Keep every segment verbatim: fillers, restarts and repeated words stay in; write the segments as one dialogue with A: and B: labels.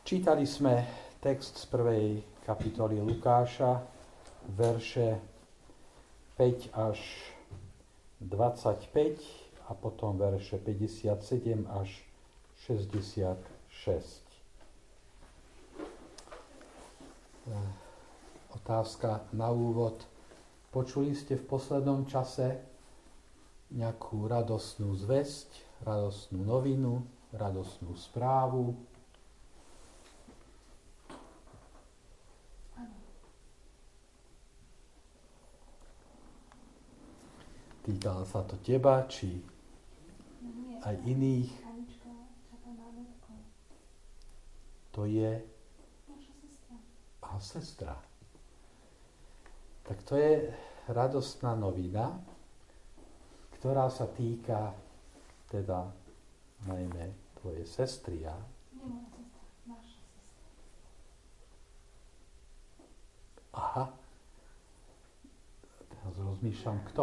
A: Čítali sme text z prvej kapitoly Lukáša, verše päť až dvadsaťpäť a potom verše päťdesiatsedem až šesťdesiatšesť. Otázka na úvod. Počuli ste v poslednom čase nejakú radostnú zvesť, radostnú novinu, radostnú správu? Týkalo sa to teba, či aj iných? To je a sestra. Tak to je radostná novina, ktorá sa týka teda najmä tvojej sestry. Ja? Aha. Teraz rozmýšľam, kto?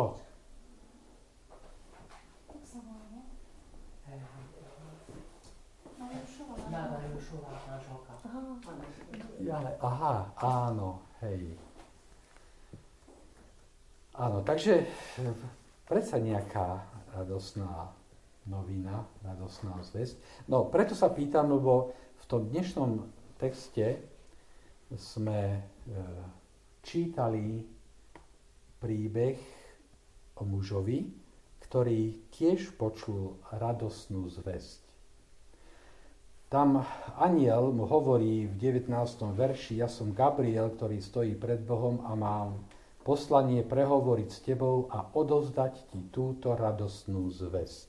A: Aha, áno, hej. Áno, takže predsa nejaká radosná novina, radosná zvesť. No, preto sa pýtam, lebo v tom dnešnom texte sme e, čítali príbeh o mužovi, ktorý tiež počul radosnú zvesť. Tam anjel mu hovorí v devätnástom verši: ja som Gabriel, ktorý stojí pred Bohom a mám poslanie prehovoriť s tebou a odovzdať ti túto radosnú zvesť.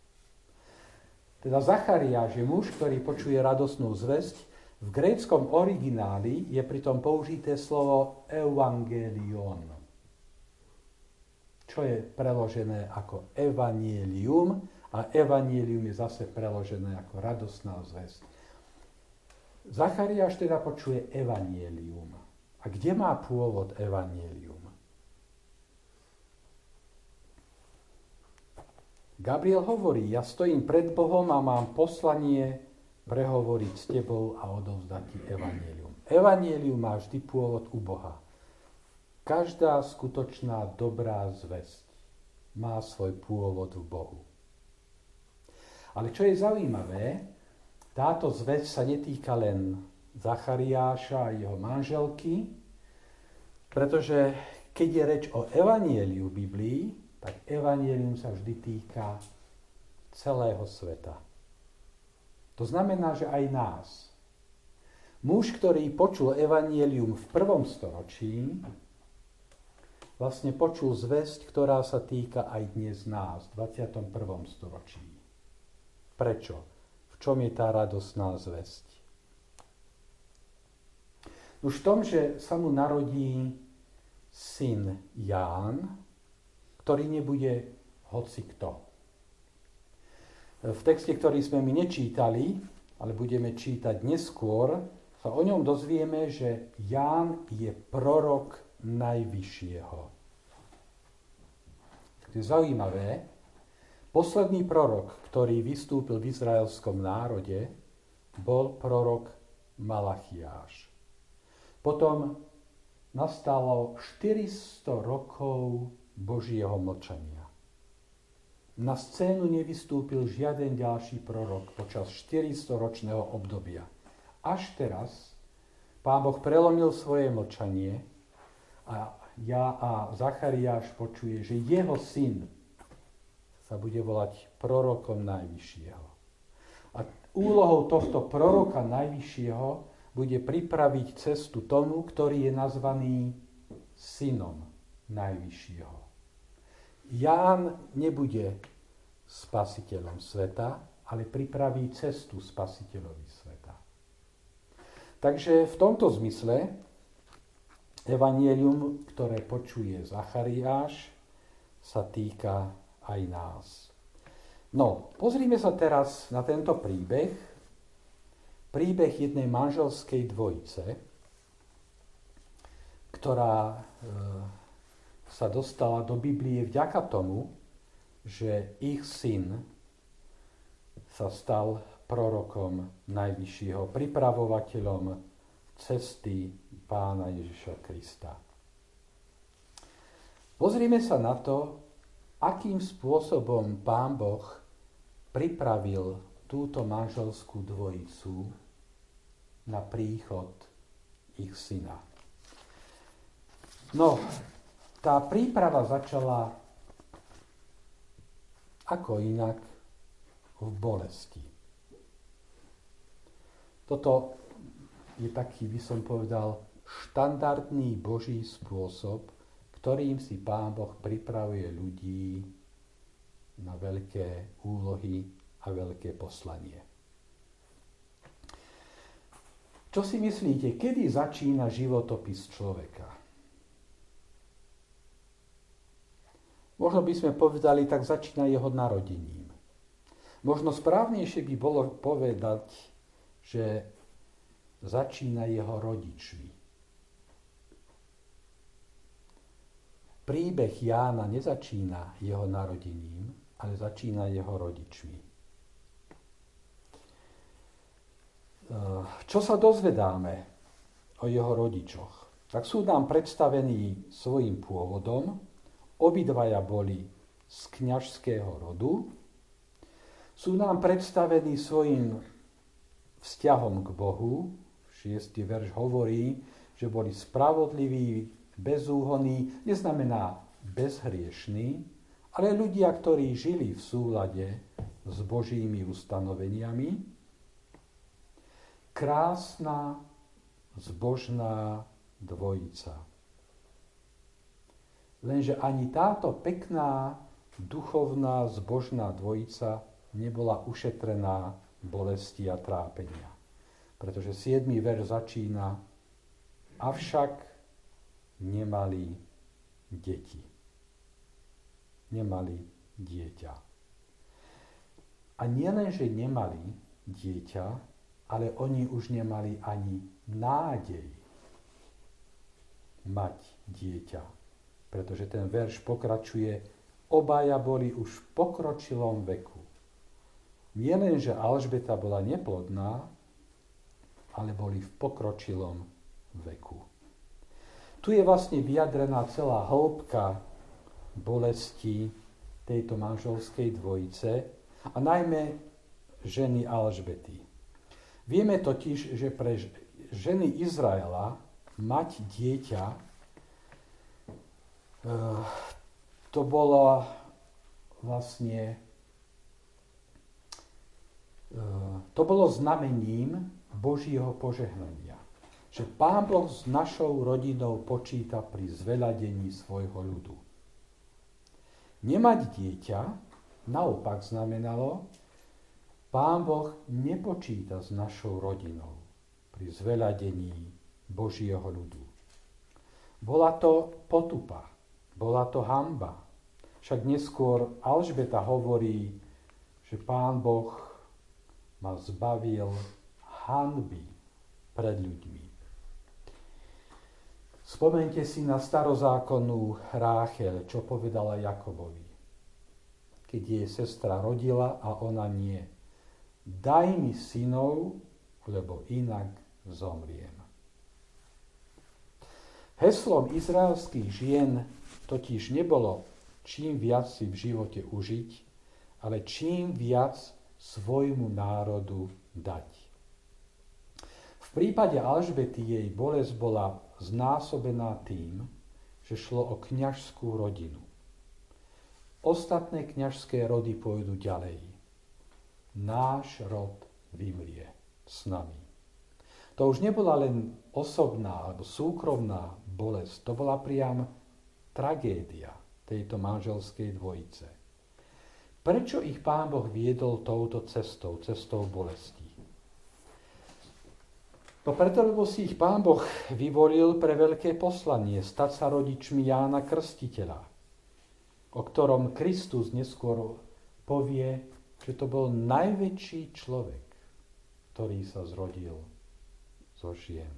A: Teda Zachariáš je muž, ktorý počuje radosnú zvesť. V gréckom origináli je pritom použité slovo evangelion, čo je preložené ako evanielium, a evanielium je zase preložené ako radosná zvesť. Zachariáš teda počuje evanielium. A kde má pôvod evanielium? Gabriel hovorí: ja stojím pred Bohom a mám poslanie prehovoriť s tebou a odovzdať ti evanielium. Evanielium má vždy pôvod u Boha. Každá skutočná dobrá zvesť má svoj pôvod v Bohu. Ale čo je zaujímavé, táto zvesť sa netýka len Zachariáša a jeho manželky, pretože keď je reč o evanieliu v Biblii, tak evanielium sa vždy týka celého sveta. To znamená, že aj nás. Muž, ktorý počul evanielium v prvom storočí, vlastne počul zvesť, ktorá sa týka aj dnes nás, v dvadsiatom prvom storočí. Prečo? V čom je tá radosná zvesť? Už v tom, že sa mu narodí syn Ján, ktorý nebude hocikto. V texte, ktorý sme my nečítali, ale budeme čítať neskôr, sa o ňom dozvieme, že Ján je prorok Najvyššieho. To je zaujímavé. Posledný prorok, ktorý vystúpil v izraelskom národe, bol prorok Malachiáš. Potom nastalo štyristo rokov Božieho mlčania. Na scénu nevystúpil žiaden ďalší prorok počas štyristororočného obdobia. Až teraz Pán Boh prelomil svoje mlčanie a ja a Zachariáš počuje, že jeho syn sa bude volať prorokom Najvyššieho. A úlohou tohto proroka Najvyššieho bude pripraviť cestu tomu, ktorý je nazvaný synom Najvyššieho. Ján nebude spasiteľom sveta, ale pripraví cestu spasiteľovi sveta. Takže v tomto zmysle evanielium, ktoré počuje Zachariáš, sa týka aj nás. No, pozrime sa teraz na tento príbeh. Príbeh jednej manželskej dvojice, ktorá e, sa dostala do Biblie vďaka tomu, že ich syn sa stal prorokom Najvyššieho, pripravovateľom cesty Pána Ježiša Krista. Pozrime sa na to, akým spôsobom Pán Boh pripravil túto manželskú dvojicu na príchod ich syna. No, tá príprava začala ako inak v bolesti. Toto je taký, by som povedal, štandardný Boží spôsob, ktorým si Pán Boh pripravuje ľudí na veľké úlohy a veľké poslanie. Čo si myslíte, kedy začína životopis človeka? Možno by sme povedali, tak začína jeho narodením. Možno správnejšie by bolo povedať, že začína jeho rodičmi. Príbeh Jána nezačína jeho narodením, ale začína jeho rodičmi. Čo sa dozvedáme o jeho rodičoch? Tak sú nám predstavení svojím pôvodom. Obidvaja boli z kňažského rodu. Sú nám predstavení svojim vzťahom k Bohu. Šiestý verš hovorí, že boli spravodliví, bezúhonní, neznamená bezhriešní, ale ľudia, ktorí žili v súlade s Božími ustanoveniami. Krásna, zbožná dvojica. Lenže ani táto pekná, duchovná, zbožná dvojica nebola ušetrená bolesti a trápenia. Pretože siedmy verš začína: avšak nemali deti. Nemali dieťa. A nielen, že nemali dieťa, ale oni už nemali ani nádej mať dieťa. Pretože ten verš pokračuje: obaja boli už v pokročilom veku. Nie len, že Alžbeta bola neplodná, ale boli v pokročilom veku. Tu je vlastne vyjadrená celá hĺbka bolesti tejto manželskej dvojice a najmä ženy Alžbety. Vieme totiž, že pre ženy Izraela mať dieťa to bolo vlastne to bolo znamením Božieho požehnania. Že Pán Boh s našou rodinou počíta pri zveľadení svojho ľudu. Nemať dieťa naopak znamenalo, Pán Boh nepočíta s našou rodinou pri zveľadení Božieho ľudu. Bola to potupa, bola to hanba. Však neskôr Alžbeta hovorí, že Pán Boh ma zbavil hanby pred ľuďmi. Spomeňte si na starozákonnú Ráchel, čo povedala Jakobovi, keď jej sestra rodila a ona nie. Daj mi synov, lebo inak zomriem. Heslom izraelských žien totiž nebolo čím viac si v živote užiť, ale čím viac svojmu národu dať. V prípade Alžbety jej bolesť bola znásobená tým, že šlo o kňažskú rodinu. Ostatné kňažské rody pôjdu ďalej. Náš rod vymrie s nami. To už nebola len osobná alebo súkromná bolesť, to bola priam tragédia tejto manželskej dvojice. Prečo ich Pán Boh viedol touto cestou, cestou bolesti? No preto, lebo si ich Pán Boh vyvolil pre veľké poslanie, stať sa rodičmi Jána Krstiteľa, o ktorom Kristus neskôr povie, že to bol najväčší človek, ktorý sa zrodil zo žien.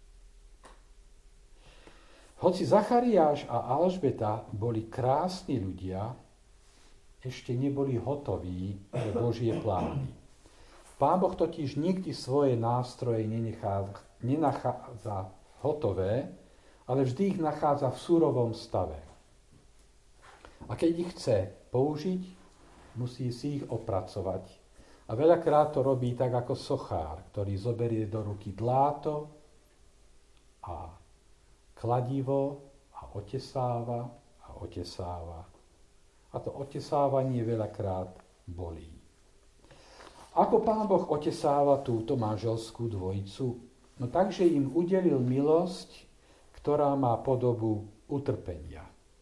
A: Hoci Zachariáš a Alžbeta boli krásni ľudia, ešte neboli hotoví pre Božie plány. Pán Boh totiž nikdy svoje nástroje nenechá, nenachádza hotové, ale vždy ich nachádza v surovom stave. A keď ich chce použiť, musí si ich opracovať. A veľakrát to robí tak ako sochár, ktorý zoberie do ruky dláto a kladivo a otesáva a otesáva. A to otesávanie veľakrát bolí. Ako Pán Boh otesáva túto manželskú dvojicu? No takže im udelil milosť, ktorá má podobu utrpenia.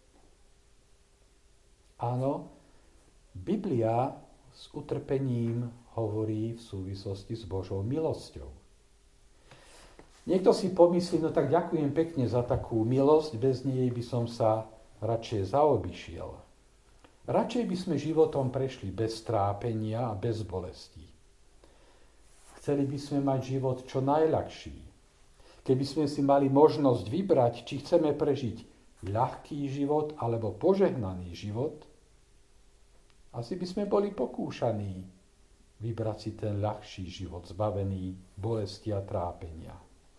A: Áno, Biblia s utrpením hovorí v súvislosti s Božou milosťou. Niekto si pomyslí, no tak ďakujem pekne za takú milosť, bez nej by som sa radšej zaobišiel. Radšej by sme životom prešli bez trápenia a bez bolestí. Chceli by sme mať život čo najľahší. Keby sme si mali možnosť vybrať, či chceme prežiť ľahký život alebo požehnaný život, asi by sme boli pokúšaní vybrať si ten ľahší život, zbavený bolesti a trápenia.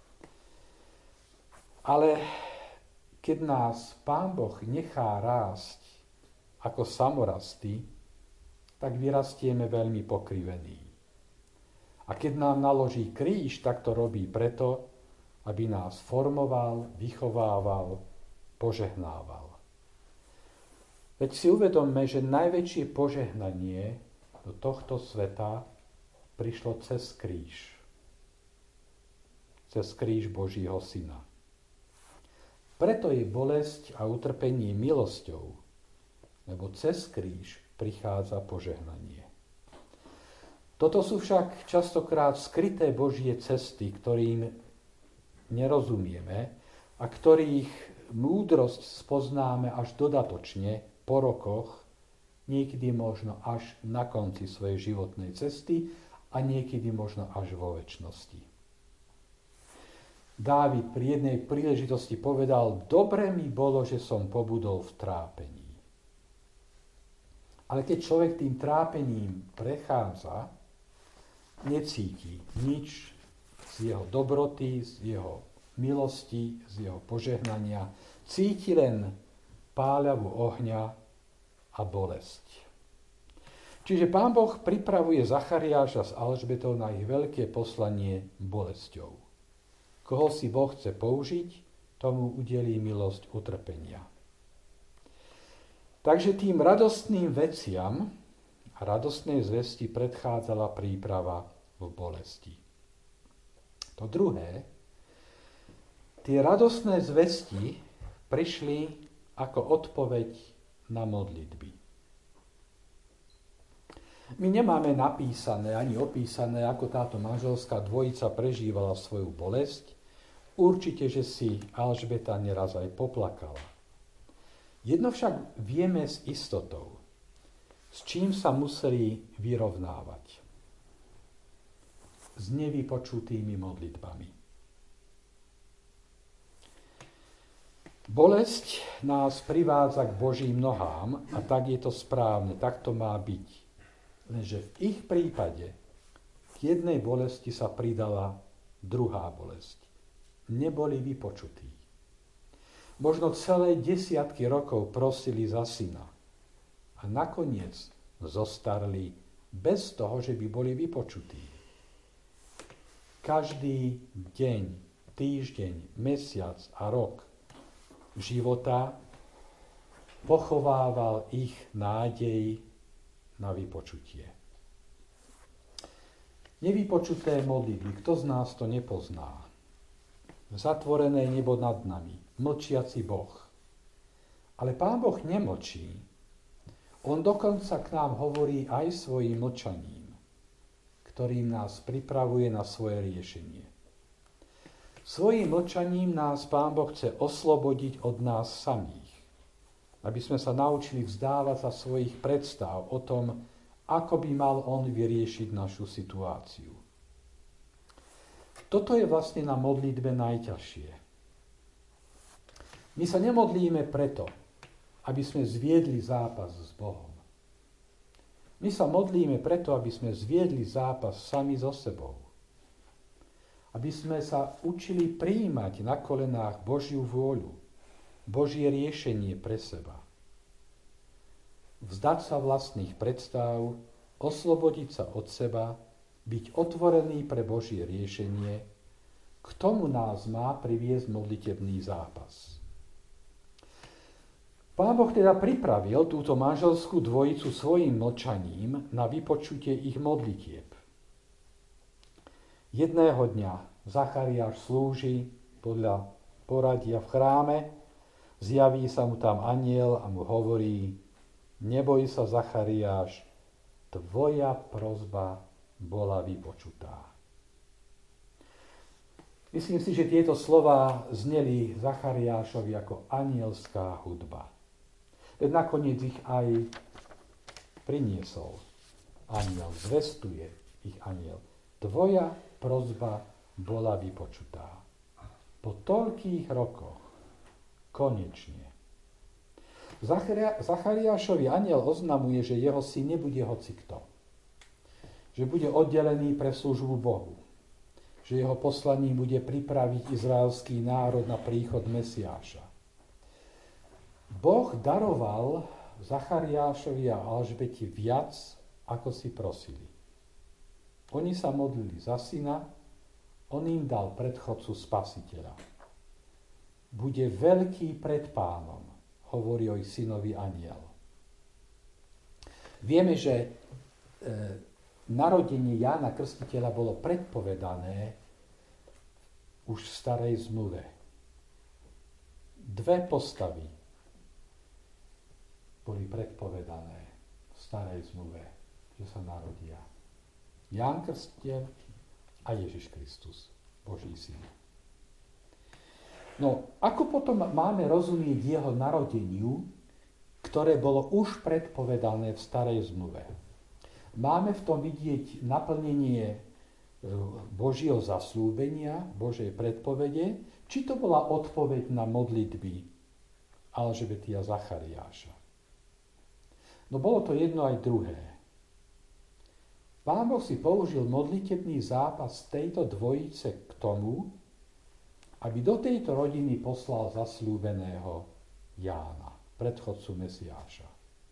A: Ale keď nás Pán Boh nechá rásť ako samorasty, tak vyrastieme veľmi pokrivení. A keď nám naloží kríž, tak to robí preto, aby nás formoval, vychovával, požehnával. Veď si uvedomme, že najväčšie požehnanie do tohto sveta prišlo cez kríž. Cez kríž Božího Syna. Preto je bolesť a utrpenie milosťou, lebo cez kríž prichádza požehnanie. Toto sú však častokrát skryté Božie cesty, ktorým nerozumieme a ktorých múdrosť spoznáme až dodatočne po rokoch, niekedy možno až na konci svojej životnej cesty a niekedy možno až vo večnosti. Dávid pri jednej príležitosti povedal, dobre mi bolo, že som pobudol v trápení. Ale keď človek tým trápením prechádza, necíti nič z jeho dobroty, z jeho milosti, z jeho požehnania. Cíti len páľavu ohňa a bolesť. Čiže Pán Boh pripravuje Zachariáša s Alžbetou na ich veľké poslanie bolesťou. Koho si Boh chce použiť, tomu udelí milosť utrpenia. Takže tým radostným veciam a radostnej zvesti predchádzala príprava v bolesti. To druhé, tie radostné zvesti prišli ako odpoveď na modlitby. My nemáme napísané ani opísané, ako táto manželská dvojica prežívala svoju bolesť. Určite, že si Alžbeta neraz aj poplakala. Jedno však vieme s istotou, s čím sa museli vyrovnávať. S nevypočutými modlitbami. Bolesť nás privádza k Božím nohám a tak je to správne, tak to má byť. Lenže v ich prípade k jednej bolesti sa pridala druhá bolesť. Neboli vypočutí. Možno celé desiatky rokov prosili za syna a nakoniec zostarli bez toho, že by boli vypočutí. Každý deň, týždeň, mesiac a rok života pochovával ich nádej na vypočutie. Nevypočuté modlitby, kto z nás to nepozná? Zatvorené nebo nad nami, mlčiaci Boh. Ale Pán Boh nemlčí. On dokonca k nám hovorí aj svojím mlčaním, ktorým nás pripravuje na svoje riešenie. Svojím mlčaním nás Pán Boh chce oslobodiť od nás samých, aby sme sa naučili vzdávať sa svojich predstav o tom, ako by mal on vyriešiť našu situáciu. Toto je vlastne na modlitbe najťažšie. My sa nemodlíme preto, aby sme zviedli zápas s Bohom. My sa modlíme preto, aby sme zviedli zápas sami so sebou. Aby sme sa učili prijímať na kolenách Božiu vôľu, Božie riešenie pre seba. Vzdať sa vlastných predstav, oslobodiť sa od seba, byť otvorený pre Božie riešenie, k tomu nás má priviesť modlitebný zápas. Pán Boh teda pripravil túto manželskú dvojicu svojim mlčaním na vypočutie ich modlitieb. Jedného dňa Zachariáš slúži podľa poradia v chráme, zjaví sa mu tam anjel a mu hovorí: neboj sa, Zachariáš, tvoja prosba bola vypočutá. Myslím si, že tieto slová zneli Zachariášovi ako anielská hudba. Veď nakoniec ich aj priniesol anjel, zvestuje ich anjel. Tvoja prosba bola vypočutá. Po toľkých rokoch konečne. Zachariášovi anjel oznamuje, že jeho syn nebude hocikto. Že bude oddelený pre službu Bohu. Že jeho poslaním bude pripraviť izraelský národ na príchod Mesiáša. Boh daroval Zachariášovi a Alžbete viac, ako si prosili. Oni sa modlili za syna, on im dal predchodcu spasiteľa. Bude veľký pred Pánom, hovorí o ich synovi anjel. Vieme, že e, narodenie Jána Krstiteľa bolo predpovedané už v starej zmluve. Dve postavy boli predpovedané v starej zmluve, že sa narodia. Ján Krstiteľ a Ježiš Kristus, Boží syn. No, ako potom máme rozumieť jeho narodeniu, ktoré bolo už predpovedané v starej zmluve? Máme v tom vidieť naplnenie Božieho zasľúbenia, Božej predpovede, či to bola odpoveď na modlitby Alžbety a Zachariáša. No bolo to jedno aj druhé. Pán Boh si použil modlitebný zápas tejto dvojice k tomu, aby do tejto rodiny poslal zasľúbeného Jána, predchodcu Mesiáša.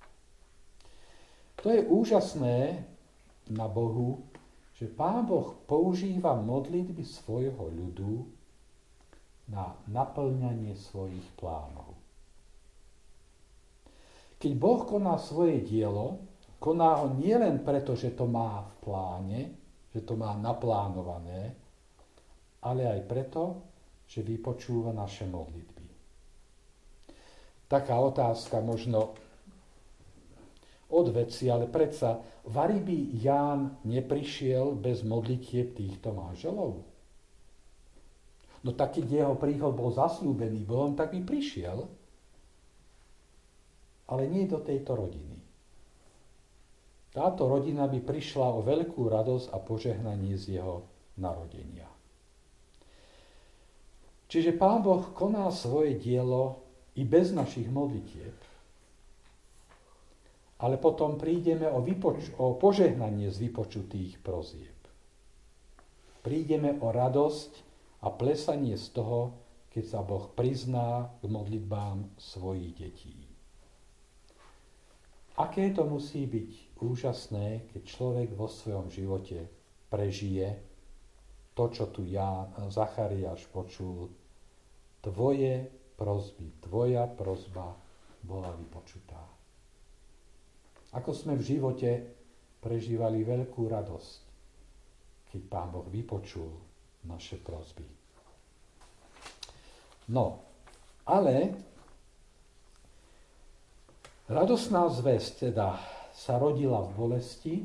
A: To je úžasné na Bohu, že Pán Boh používa modlitby svojho ľudu na naplňanie svojich plánov. Keď Boh koná svoje dielo, koná ho nielen preto, že to má v pláne, že to má naplánované, ale aj preto, že vypočúva naše modlitby. Taká otázka možno od veci, ale predsa, vari by Ján neprišiel bez modlitieb týchto manželov? No tak, keď jeho príchod bol zasľúbený Bohom, tak by prišiel, ale nie do tejto rodiny. Táto rodina by prišla o veľkú radosť a požehnanie z jeho narodenia. Čiže Pán Boh koná svoje dielo i bez našich modlitieb. Ale potom prídeme o, vypoč- o požehnanie z vypočutých prosieb. Prídeme o radosť a plesanie z toho, keď sa Boh prizná k modlitbám svojich detí. Aké to musí byť úžasné, keď človek vo svojom živote prežije to, čo tu ja, Zachariáš, počul. Tvoje prosby, tvoja prosba bola vypočutá. Ako sme v živote prežívali veľkú radosť, keď Pán Boh vypočul naše prosby. No, ale radosná zvesť teda sa rodila v bolesti,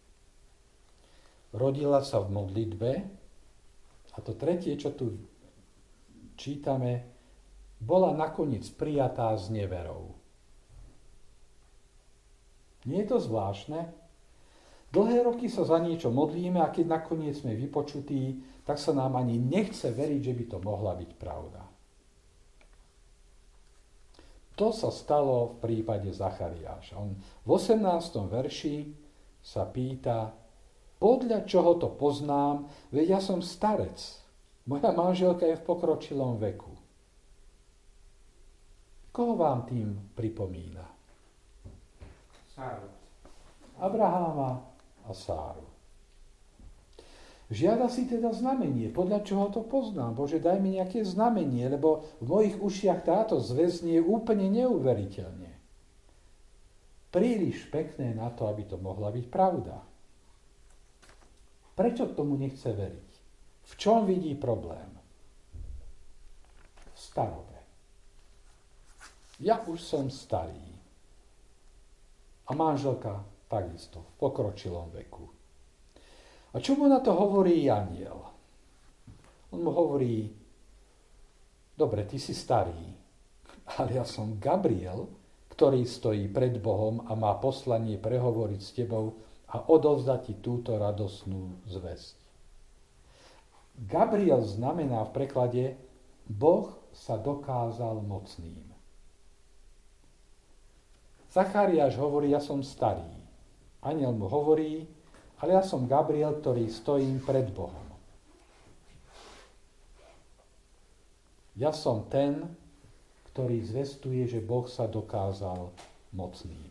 A: rodila sa v modlitbe a to tretie, čo tu čítame, bola nakoniec prijatá s neverou. Nie je to zvláštne? Dlhé roky sa za niečo modlíme a keď nakoniec sme vypočutí, tak sa nám ani nechce veriť, že by to mohla byť pravda. To sa stalo v prípade Zachariáša. On v osemnástom verši sa pýta, podľa čoho to poznám, veď ja som starec. Moja manželka je v pokročilom veku. Koho vám tým pripomína?
B: Sáru.
A: Abraháma a Sáru. Žiada si teda znamenie. Podľa čoho to poznám? Bože, daj mi nejaké znamenie, lebo v mojich ušiach táto zväz nie je úplne neuveriteľne. Príliš pekné na to, aby to mohla byť pravda. Prečo tomu nechce veriť? V čom vidí problém? V starobe. Ja už som starý. A manželka takisto, v pokročilom veku. A čo mu na to hovorí anjel? On mu hovorí, dobre, ty si starý, ale ja som Gabriel, ktorý stojí pred Bohom a má poslanie prehovoriť s tebou a odovzdať ti túto radosnú zvesť. Gabriel znamená v preklade Boh sa dokázal mocným. Zachariáš hovorí, ja som starý. Anjel mu hovorí, ale ja som Gabriel, ktorý stojím pred Bohom. Ja som ten, ktorý zvestuje, že Boh sa dokázal mocným.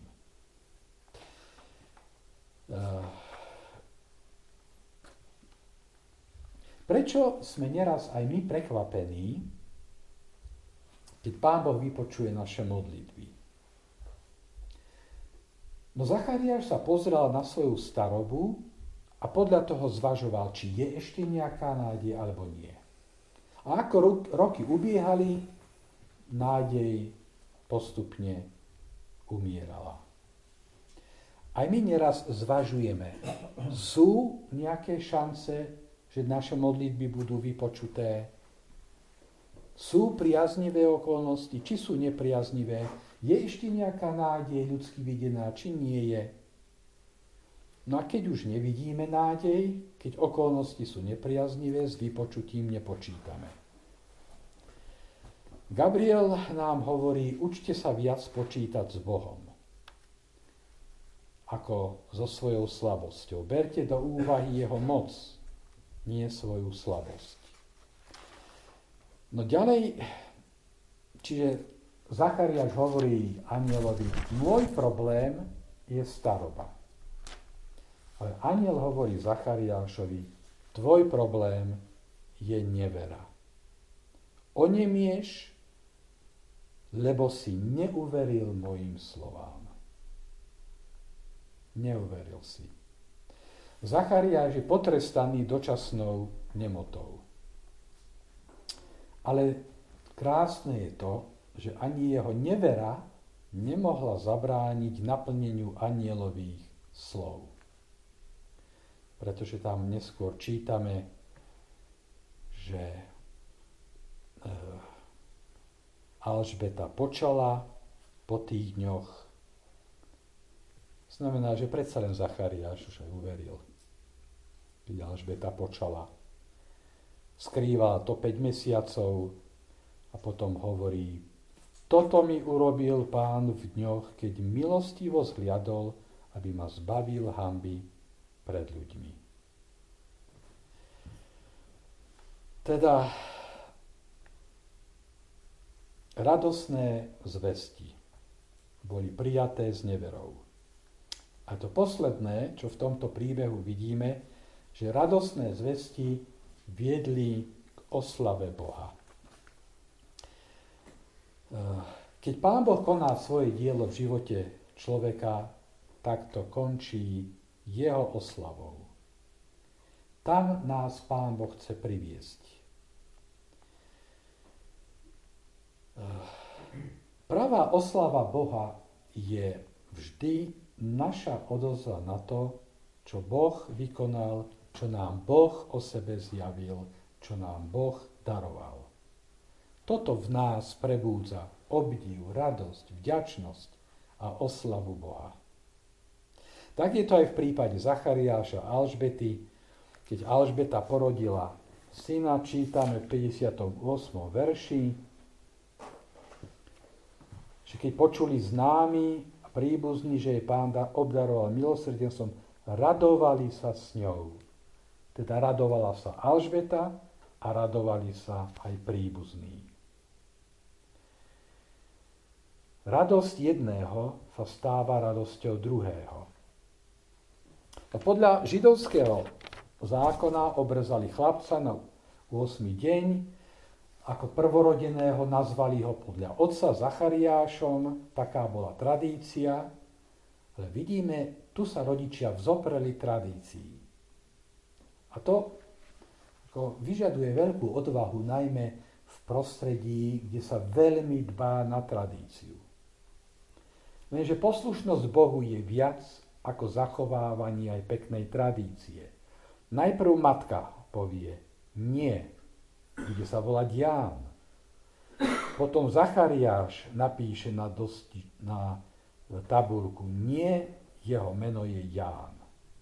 A: Prečo sme neraz aj my prekvapení, keď Pán Boh vypočuje naše modlitby? No Zachariáš sa pozrel na svoju starobu a podľa toho zvažoval, či je ešte nejaká nádej alebo nie. A ako roky ubiehali, nádej postupne umierala. Aj my neraz zvažujeme, sú nejaké šance, že naše modlitby budú vypočuté? Sú priaznivé okolnosti, či sú nepriaznivé? Je ešte nejaká nádej ľudsky videná, či nie je? No a keď už nevidíme nádej, keď okolnosti sú nepriaznivé, s vypočutím nepočítame. Gabriel nám hovorí, učte sa viac počítať s Bohom, ako so svojou slabosťou. Berte do úvahy jeho moc, nie svoju slabosť. No ďalej, čiže Zachariáš hovorí anjelovi, môj problém je staroba. Ale anjel hovorí Zachariášovi, tvoj problém je nevera. Onemieš, lebo si neuveril mojim slovám. Neuveril si. Zachariáš je potrestaný dočasnou nemotou. Ale krásne je to, že ani jeho nevera nemohla zabrániť naplneniu anjelových slov. Pretože tam neskôr čítame, že Alžbeta počala po tých dňoch. Znamená, že predsa len Zachariáš už aj uveril. Keď Alžbeta počala. Skrývala to päť mesiacov a potom hovorí, toto mi urobil Pán v dňoch, keď milostivo zhliadol, aby ma zbavil hanby pred ľuďmi. Teda radosné zvesti boli prijaté s neverou. A to posledné, čo v tomto príbehu vidíme, že radosné zvesti viedli k oslave Boha. Keď Pán Boh koná svoje dielo v živote človeka, tak to končí jeho oslavou. Tam nás Pán Boh chce priviesť. Pravá oslava Boha je vždy naša odozva na to, čo Boh vykonal, čo nám Boh o sebe zjavil, čo nám Boh daroval. Toto v nás prebúdza obdiv, radosť, vďačnosť a oslavu Boha. Tak je to aj v prípade Zachariáša a Alžbety. Keď Alžbeta porodila syna, čítame v päťdesiatom ôsmom verši, že keď počuli známi a príbuzní, že jej Pán obdaroval milosrdenstvom, radovali sa s ňou. Teda radovala sa Alžbeta a radovali sa aj príbuzní. Radosť jedného sa stáva radosťou druhého. A podľa židovského zákona obrezali chlapca na ôsmy deň, ako prvorodeného nazvali ho podľa otca Zachariášom, taká bola tradícia, ale vidíme, tu sa rodičia vzopreli tradícií. A to ako, vyžaduje veľkú odvahu, najmä v prostredí, kde sa veľmi dbá na tradíciu. Lenže poslušnosť Bohu je viac ako zachovávanie aj peknej tradície. Najprv matka povie nie, bude sa volať Ján. Potom Zachariáš napíše na, dosti, na tabulku nie, jeho meno je Ján.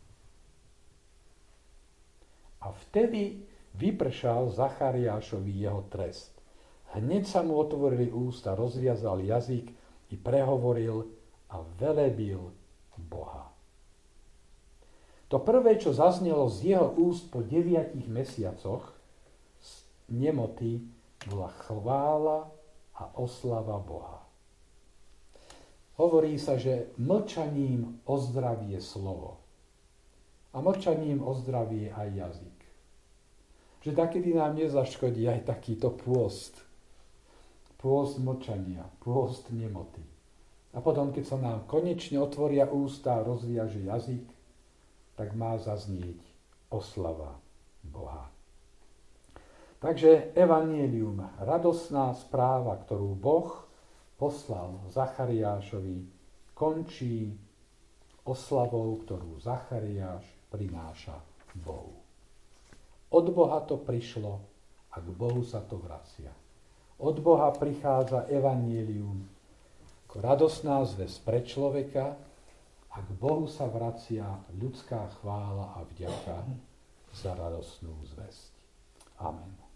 A: A vtedy vypršal Zachariášovi jeho trest. Hneď sa mu otvorili ústa, rozviazal jazyk i prehovoril a velebil Boha. To prvé, čo zaznelo z jeho úst po deviatich mesiacoch z nemoty, bola chvála a oslava Boha. Hovorí sa, že mlčaním ozdravie slovo. A mlčaním ozdravie aj jazyk. Že takedy nám nezaškodí aj takýto pôst. Pôst mlčania, pôst nemoty. A potom, keď sa nám konečne otvoria ústa a rozviaže jazyk, tak má zaznieť oslava Boha. Takže evanjelium, radosná správa, ktorú Boh poslal Zachariášovi, končí oslavou, ktorú Zachariáš prináša Bohu. Od Boha to prišlo a k Bohu sa to vracia. Od Boha prichádza evanjelium ako radosná zvesť pre človeka a k Bohu sa vracia ľudská chvála a vďaka za radosnú zvesť. Amen.